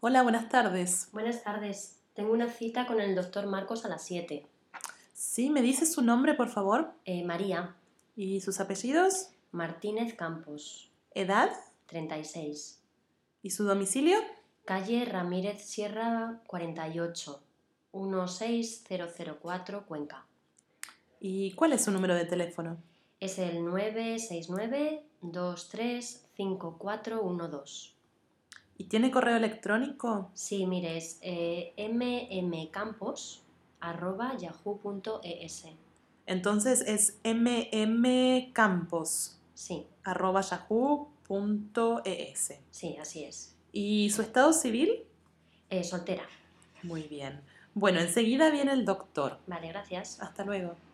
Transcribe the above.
Hola, buenas tardes. Buenas tardes. Tengo una cita con el doctor Marcos a las 7. Sí, ¿me dice su nombre, por favor? María ¿Y sus apellidos? Martínez Campos, ¿Edad? 36. ¿Y su domicilio? Calle Ramírez Sierra 48, 16004, Cuenca. ¿Y cuál es su número de teléfono? Es el 969-235412. ¿Y tiene correo electrónico? Sí, mire, es mmcampos@yahoo.es. Entonces es mmcampos@yahoo.es. Sí, así es. ¿Y su estado civil? Soltera. Muy bien. Bueno, enseguida viene el doctor. Vale, gracias. Hasta luego.